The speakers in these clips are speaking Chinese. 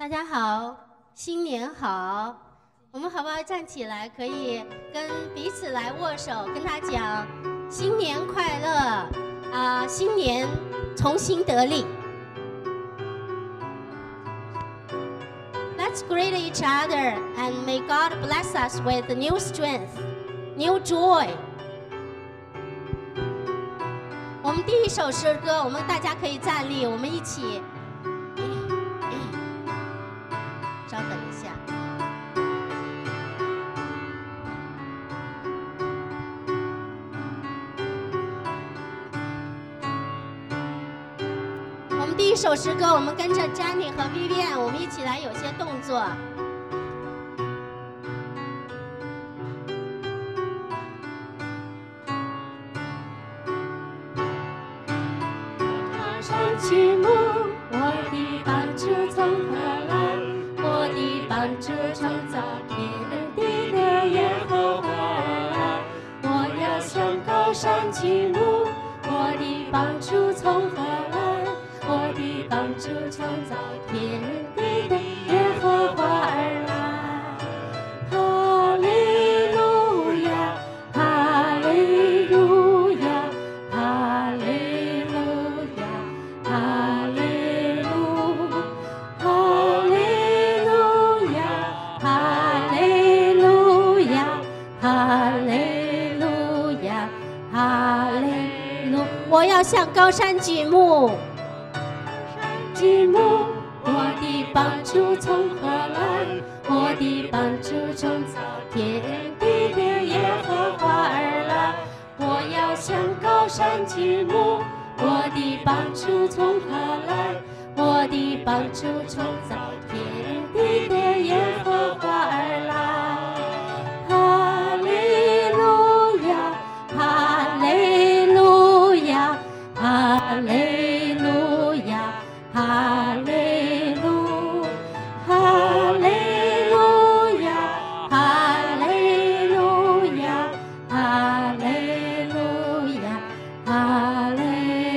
家好，新年好！我们好不好站起来，可以跟彼此来握手，跟他讲新年快乐新年重新得力。Let's greet each other and may God bless us with new strength, new joy. 我们第一首诗歌，我们大家可以站立，我们一起。稍等一下。我们第一首诗歌，我们跟着 Jenny 和 Vivian， 我们一起来有些动作。 举目，我的帮助从何来？我的帮助创造天地的耶和华而来。我要向高山举目，我的帮助从何来？我的帮助创造天地的耶和华而来。哈利路亚，哈利路亚，哈利路亚。哈利路，哈利路亚，哈利路亚，哈利路亚，哈利路。 我要向高山举目， 举目，我的帮助从何来？我的帮助创造天地的耶和华而来。我要向高山举目。我的帮助从何来？我的帮助创造天地的耶和华而来。哈利路亚，哈利路亚，哈利路亚，哈利路，哈利路亚，哈利路亚，哈利路亚，哈利。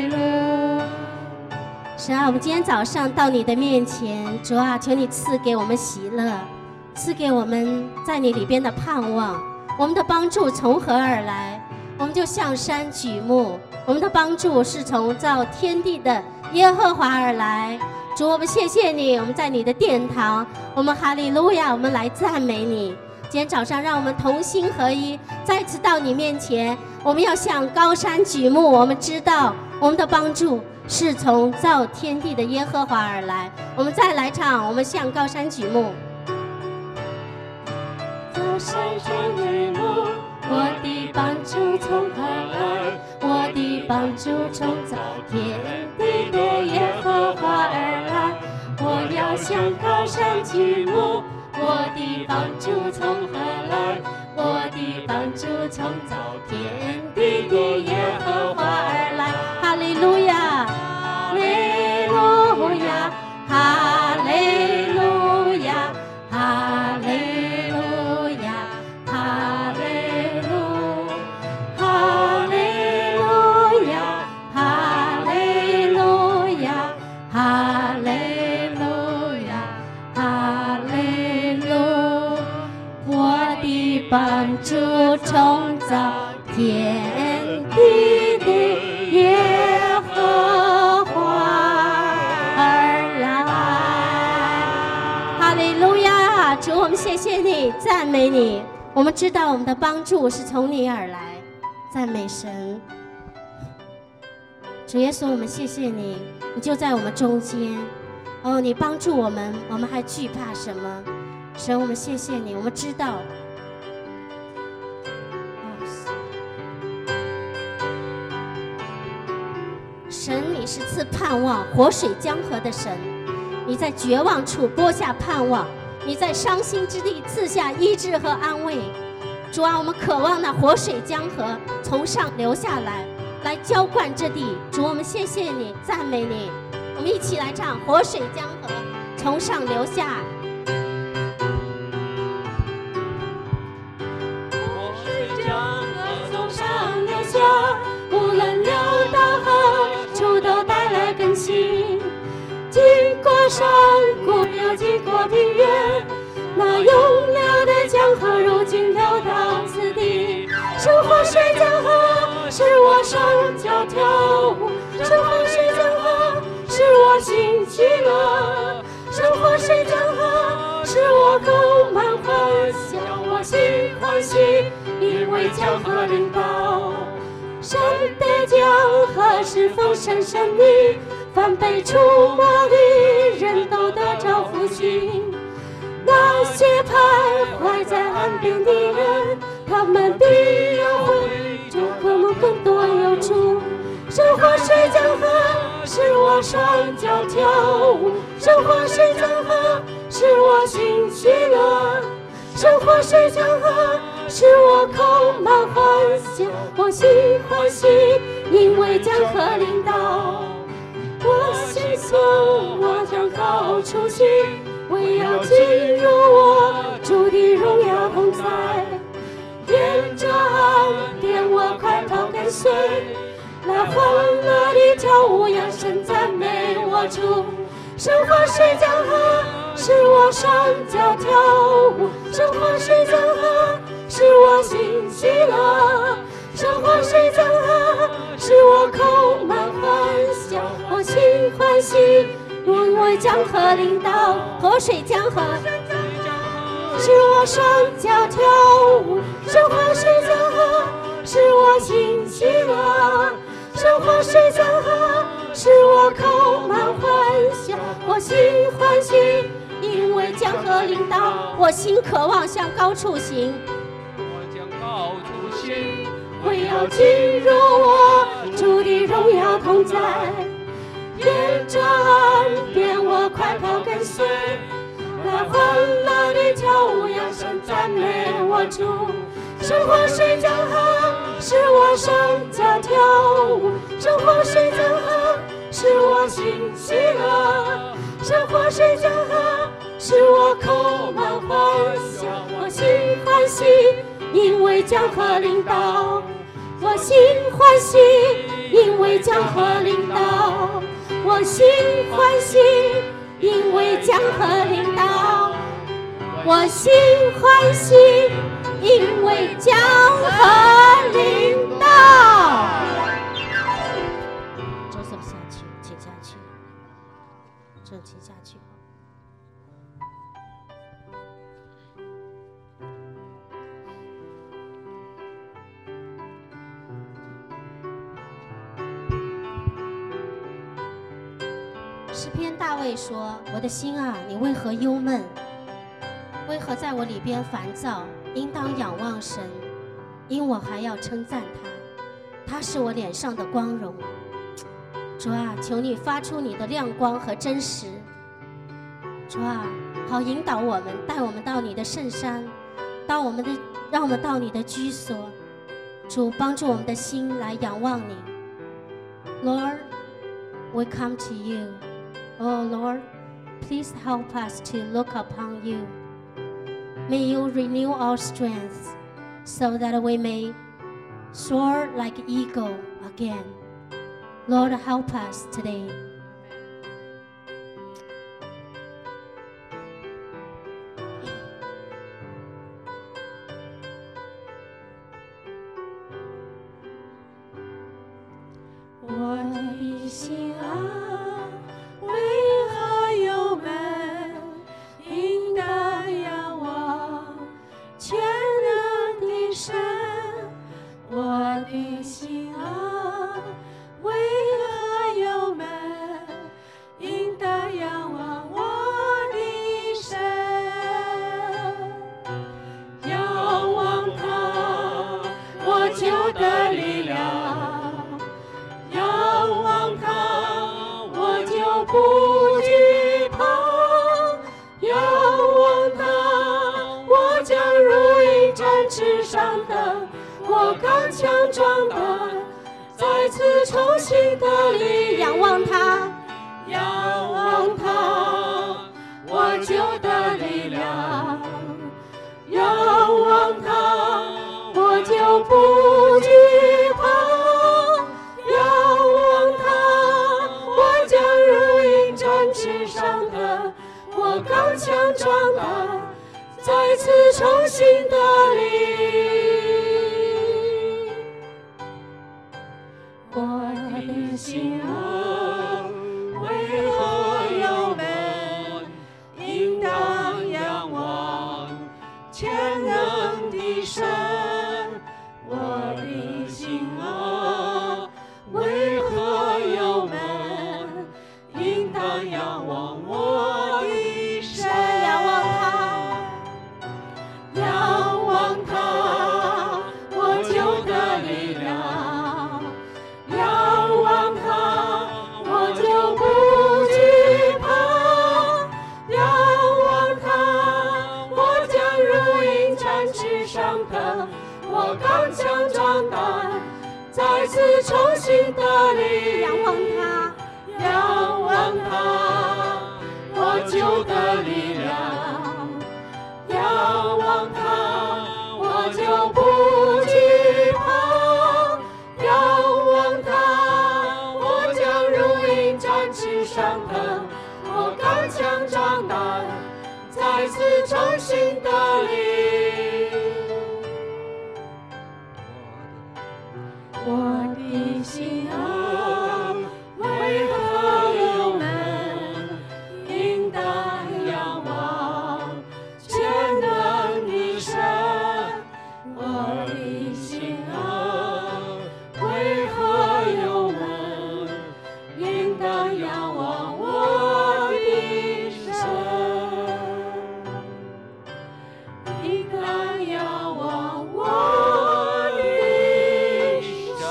神啊，我们今天早上到你的面前，主啊，求你赐给我们喜乐，赐给我们在你里边的盼望。我们的帮助从何而来？我们就向山举目，我们的帮助是从造天地的耶和华而来。主，我们谢谢你，我们在你的殿堂，我们哈利路亚，我们来赞美你。今天早上让我们同心合一，再次到你面前，我们要向高山举目。我们知道我们的帮助是从造天地的耶和华而来。我们再来唱，我们向高山举目。 高山举目，我的帮助从何来？我的帮助创造天地的耶和华而来。我要向高山举目，我的帮助从何来？我的帮助创造天地的耶和华而来。 哈利路亚， 哈利路亚，哈利路亚，哈利路亚，哈利路，哈利路亚，哈利路亚，哈利路亚，哈利路。我的帮助创造天地的耶和华而来。 哈利路亚！主，我们谢谢你，赞美你。我们知道我们的帮助是从你而来，赞美神。主耶稣，我们谢谢你，你就在我们中间。哦，你帮助我们，我们还惧怕什么？神，我们谢谢你，我们知道。神，你是赐盼望、活水江河的神，你在绝望处播下盼望，你在伤心之地赐下医治和安慰。主啊，我们渴望那活水江河从上流下来，来浇灌这地。主，我们谢谢你，赞美你。我们一起来唱：活水江河从上流下。 活水江河从上流下，无论流到何处都带来更新。经过山谷，又经过欢喜，因为江河临到。神的江河是丰盛生命，凡被触摸的人都得着复兴。那些徘徊在岸边的人，他们的要回就和睦更多有主。生活水江河使我双脚跳舞，生活水江河使我心喜乐，生活水江河使我口满欢笑，我心欢喜，因为江河临到。我心想我将高处行，为要进入我主的荣耀同在。沿着岸边我快跑跟随，来欢乐地跳舞，扬声赞美我主。生活水江河使我双脚跳舞，生活水江河使我心喜乐，生活水江河使我口满欢笑，我心欢喜，因为江河临到。河水江河使我双脚跳舞，生活水江河使我心喜乐，生活水江河使我口满欢笑，我心欢喜，因为江河临到。我心渴望向高处行， 我将高处行， 为要进入我主的荣耀同在。沿着岸边我快跑跟随，来欢乐地跳舞，扬声赞美我主。生活水江河使我双脚跳舞，生活水江河使我心喜乐，生活水江河使我口满欢笑，我心欢喜，因为江河临到。我心欢喜，因为江河临到。我心欢喜，因为江河临到。我心欢喜，因为江河临到。 走手下去，请下去，正请下去。诗篇大卫说：“我的心啊，你为何忧闷？为何在我里边烦躁？应当仰望神，因我还要称赞他，他是我脸上的光荣。主啊，求你发出你的亮光和真实。主啊，好引导我们，带我们到你的圣山，让我们到你的居所。主，帮助我们的心来仰望你。Lord, we come to you. Oh Lord, please help us to look upon you. May you renew our strength so that we may soar like eagle again. Lord, help us today. 我的心啊，为何忧闷？应当仰望全能的神。我的心啊，为何忧闷？应当仰望我的神。仰望他，我就得力量。仰望他，我就不惧怕；仰望他，我将如鹰展翅上腾，我刚强壮胆，再次重新得力。仰望他，仰望他，我就得力量；仰望他，我就不惧怕。我刚强壮胆，再次重新得力。我的心啊，为何忧闷？应当仰望全能的神。 我刚强长大，再次重新得力。 仰望他， 仰望他，我就得力量。仰望他，我就不惧怕。仰望他，我将如鹰展翅上腾。我刚强长大，再次重新得力。我的心啊，为何又能应当仰望全能的神？我的心啊，为何又能应当仰望我的神？应当仰望我的神。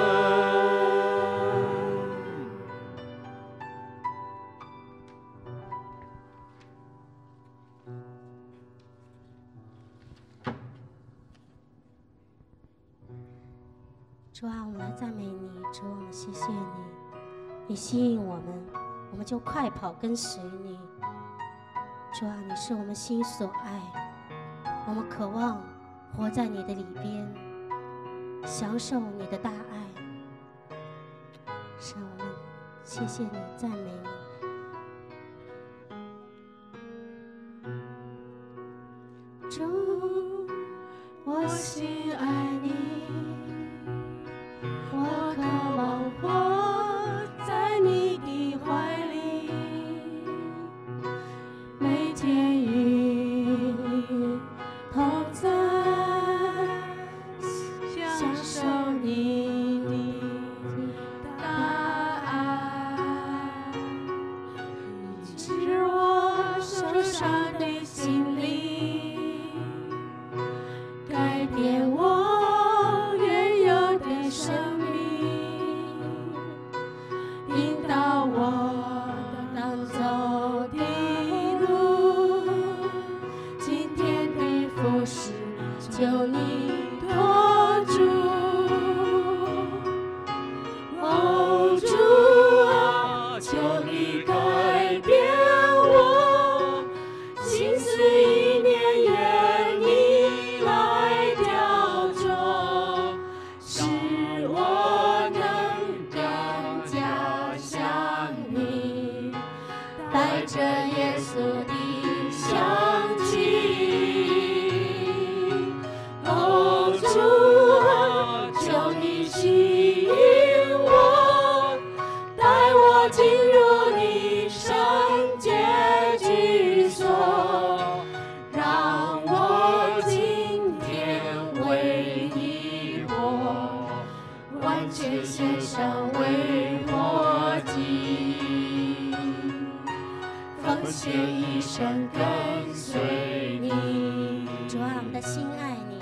主啊，我们来赞美你，主，我们谢谢你，你吸引我们，我们就快跑跟随你。主啊，你是我们心所爱，我们渴望活在你的里边，享受你的大爱。神，我们谢谢你，赞美你。 主，我心爱你，我渴望活在你的怀里，每天与你同在，享受你的大爱，治我受伤的心灵，改变我原有的生命，引导我当走的路，今天的服侍求你托住。哦，主啊，求你改变我，心思意念愿你来调整，使我能更加像你，带着耶稣的香气。哦，主啊，求你吸引我，带我进入你圣洁居所，让我今天为你活，完全献上为活祭，奉献一生跟随你。 主啊，我们的心爱你。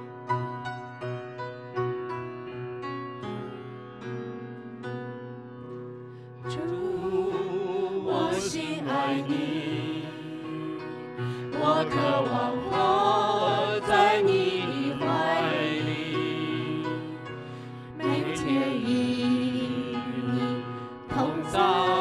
主，我心爱你，我渴望活在你的怀里，每天与你同在，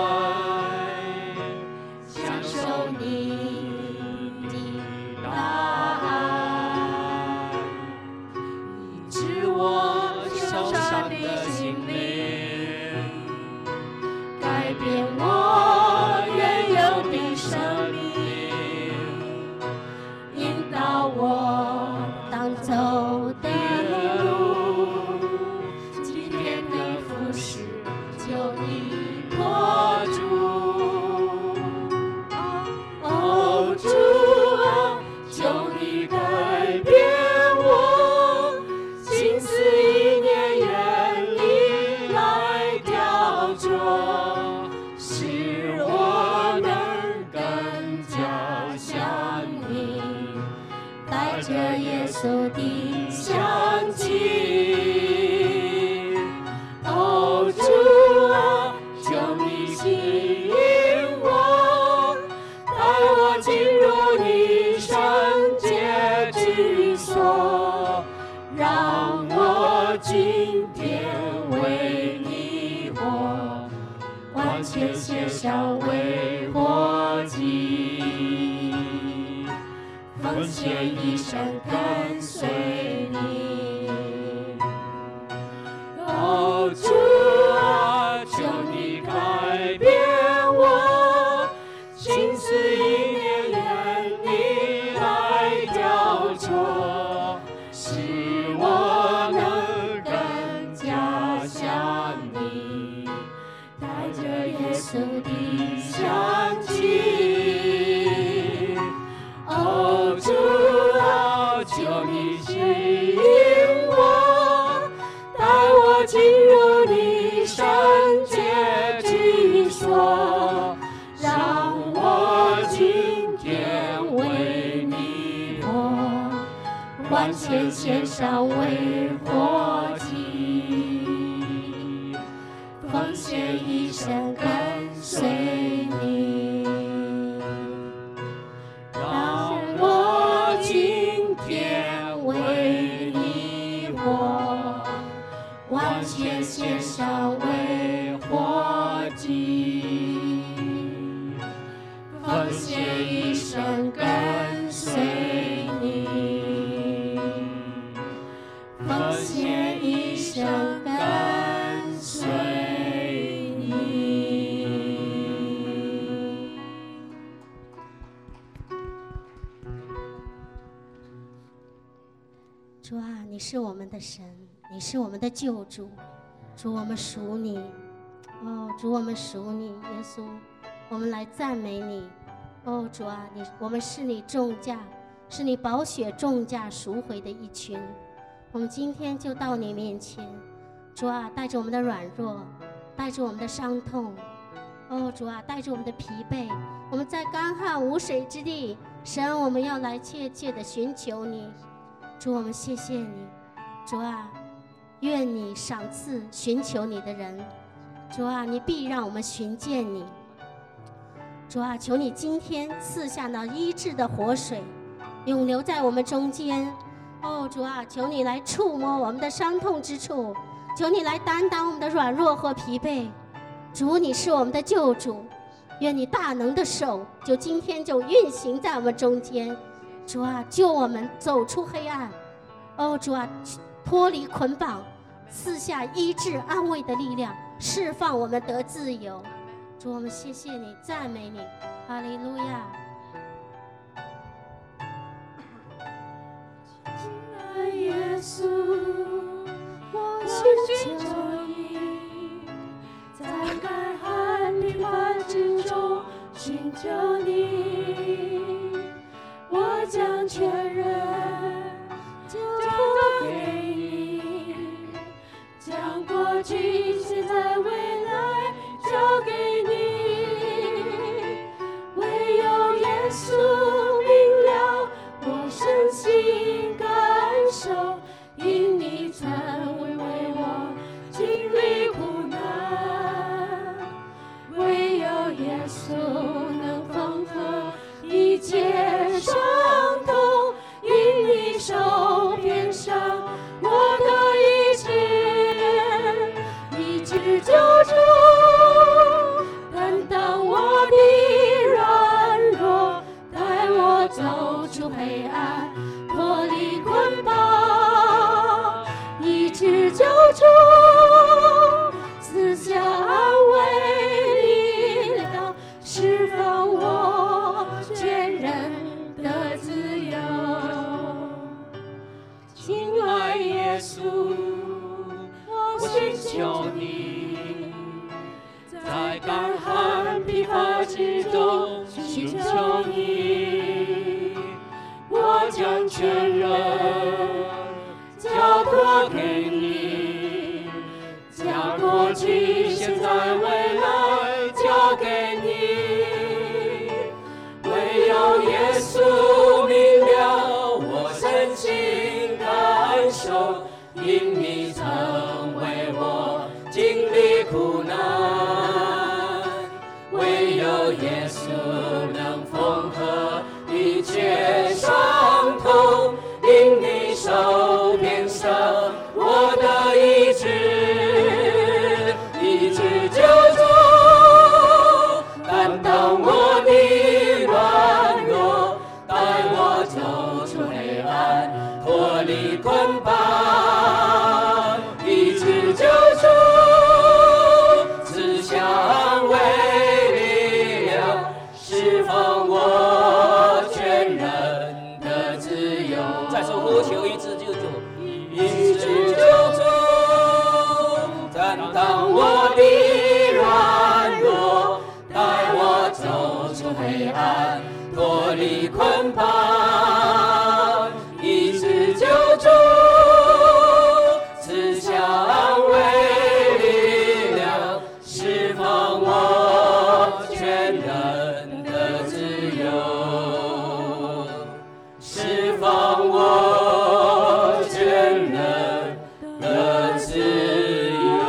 享受你的大爱，治我受伤的心灵，改变我原有的生命，引导我当走的路，今天的服侍求你托住。哦，主啊，求你改变我，心思意念愿你来调整，使我能更加像你，带着耶稣的香气。哦，主啊，求你吸引我，带我进入你圣洁居所，让奉献一生跟随你。哦，主啊，求你改变我，心思意念愿你来雕琢，使我能更加像你，带着耶稣的香气。哦，主啊，求你指引我，带我进入你圣洁居所，让我今天为你活，完全献上为活祭，奉献一生跟随你。让我今天为你活，完全献上为活祭，奉献一生跟随你，奉献一生跟随你。 主啊，你是我们的神，你是我们的救主，主，我们属你。哦，主，我们属你，耶稣，我们来赞美你。哦，主啊，我们是你重价，是你宝血重价赎回的一群。我们今天就到你面前，主啊，带着我们的软弱，带着我们的伤痛，哦，主啊，带着我们的疲惫，我们在干旱无水之地，神，我们要来切切的寻求你。主，我们谢谢你，主啊，愿你赏赐寻求你的人，主啊，你必让我们寻见你。主啊，求你今天赐下那医治的活水，永留在我们中间。哦，主啊，求你来触摸我们的伤痛之处，求你来担当我们的软弱和疲惫。主，你是我们的救主，愿你大能的手就今天就运行在我们中间。主啊，救我们走出黑暗。哦，主啊，脱离捆绑，赐下医治安慰的力量，释放我们得自由。主，我们谢谢你，赞美你，哈利路亚。 亲爱耶稣，我寻求你，在干旱疲乏之中寻求你，我将全人交托给你，将过去、现在、未来交给你。唯有耶稣明了我身心感受，因你曾为我经历苦难。唯有耶稣能缝合一切伤痛，因你手边上我的医治救主，担当我的软弱，带我走出黑暗，脱离捆绑，医治救主，赐下安慰力量，释放我全人的自由。亲爱耶稣，我寻求你，在干旱疲乏之中寻求你，我将全人交托给你，将过去、现在、未来交给你。唯有耶稣明了我身心感受，因你曾为我经历苦难。唯有耶稣能缝合一切伤痛，因你手边上我的医治救主。 离捆绑，医治救赎，慈祥为力量，释放我全人的自由。再说呼求医治救主，医治救主，担当我的软弱，带我走出黑暗，脱离捆绑，医治救主，慈祥为力量，释放我全人的自由，释放我全人的自由。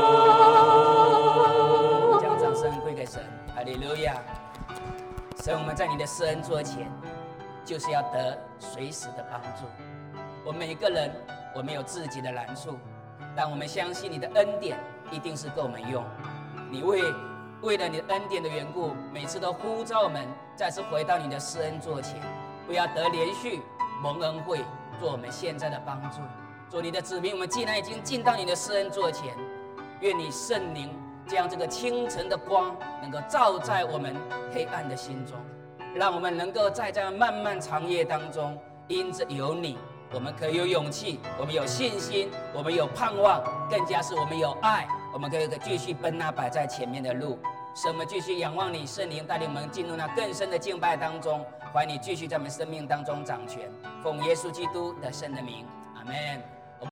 将掌声归给神，哈利路亚！神，我们在你的施恩座前，就是要得随时的帮助。我们每一个人，我们有自己的难处，但我们相信你的恩典一定是够我们用。你为了你的恩典的缘故，每次都呼召我们再次回到你的施恩座前，不要得连续蒙恩惠，做我们现在的帮助。做你的子民，我们既然已经进到你的施恩座前，愿你圣灵将这个清晨的光能够照在我们黑暗的心中，让我们能够在这样漫漫长夜当中，因着有你，我们可以有勇气，我们有信心，我们有盼望，更加是我们有爱，我们可以继续奔那摆在前面的路。使我们继续仰望你，圣灵带领我们进入那更深的敬拜当中，欢迎你继续在我们生命当中掌权。奉耶稣基督的圣的名，阿们。